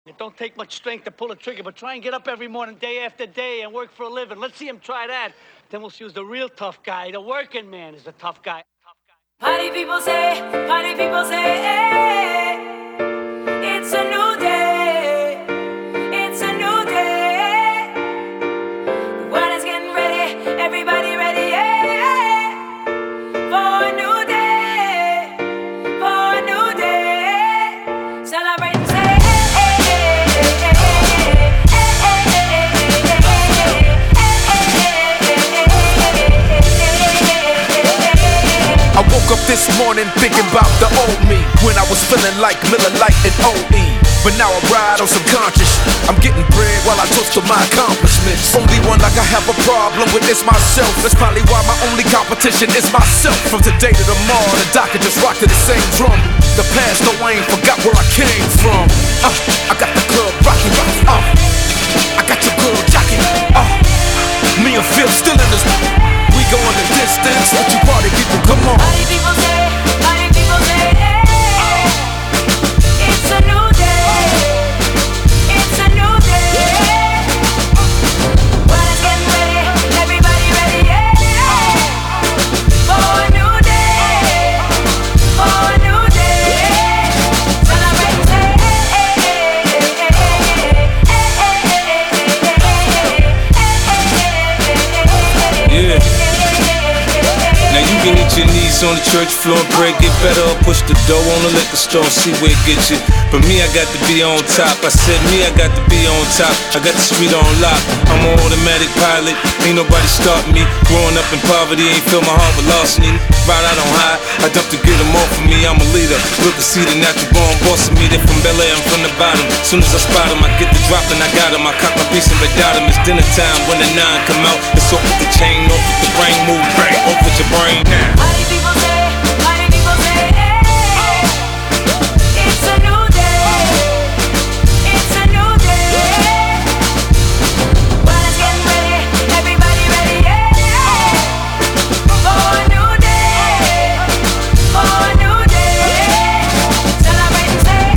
It don't take much strength to pull a trigger, but try and get up every morning, day after day, and work for a living. Let's see him try that. Then we'll see who's the real tough guy. The working man is the tough guy. Party people say, hey, it's a new day, it's a new day. The world is getting ready, everybody ready, yeah, for a new day, for a new day. Celebrate and say, I woke up this morning thinking about the old me, when I was feeling like Miller Lite and OE. But now I ride on some conscious. I'm getting bread while I toast to my accomplishments. Only one like I have a problem with is myself. That's probably why my only competition is myself. From today to tomorrow, the doctor just rock to the same drum. The past, no, I ain't forgot where I came from. I got the club rocking, I got your girl jocking. Me and Phil still in this. We going the distance. What you party people, come on. party people say, hey, it's a new day, it's a new day. World is getting ready, everybody ready, yeah, for a new day, for a new day. Celebrate and say, yeah. Now you can hit your knees on the church floor, pray, get better, or push the dough on the liquor store, see where it gets you. But me, I got to be on top. I said me, I got to be on top. I got the street on lock. I'm an automatic pilot, ain't nobody stopping me. Growing up in poverty, ain't fill my heart with larceny. Right out on high, I dump to get them off of me. I'm a leader, look to see the natural born boss of me. They from Bel Air, I'm from the bottom. Soon as I spot them, I get the drop and I got them. I cock my piece and red dot 'em. It's dinner time when the 9 come out. It's off with the chain, off with the brain, move bang, off with your brain. party people say, hey, it's a new day, it's a new day. World is getting ready, everybody ready, yeah, for a new day, for a new day. Celebrate and say,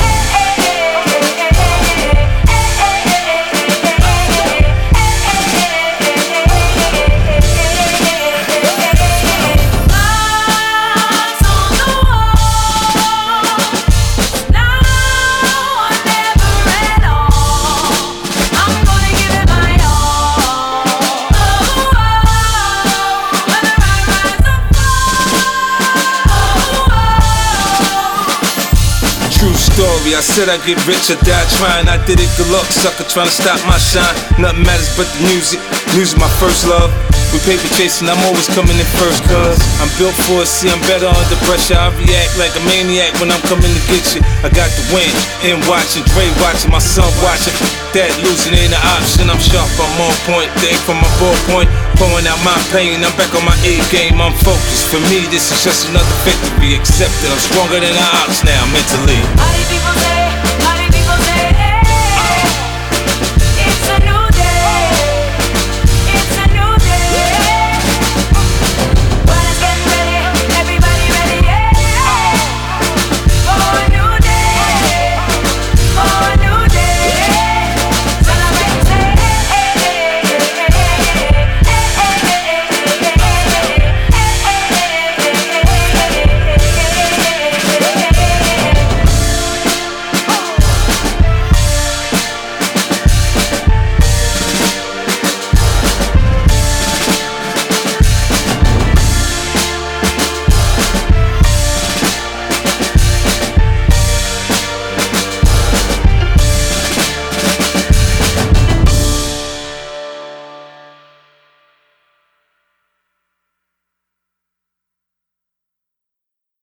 marks on the wall, now or never at all. I'm gonna give it my all. Whether I rise or fall. True story, I said I'd get rich or die trying. I did it, good luck, sucker, trying to stop my shine. Nothing matters but the music, music my first love. With paper chasing, I'm always coming in first, cuz I'm built for it, see I'm better under pressure. I react like a maniac when I'm coming to get you. I got the win, and watching, Dre watching, my son watching. That losing ain't an option, I'm sharp, I'm on point. They from my ballpoint, pouring out my pain. I'm back on my A game, I'm focused. For me, this is just another victory accepted. I'm stronger than the ops now, mentally. Party people say,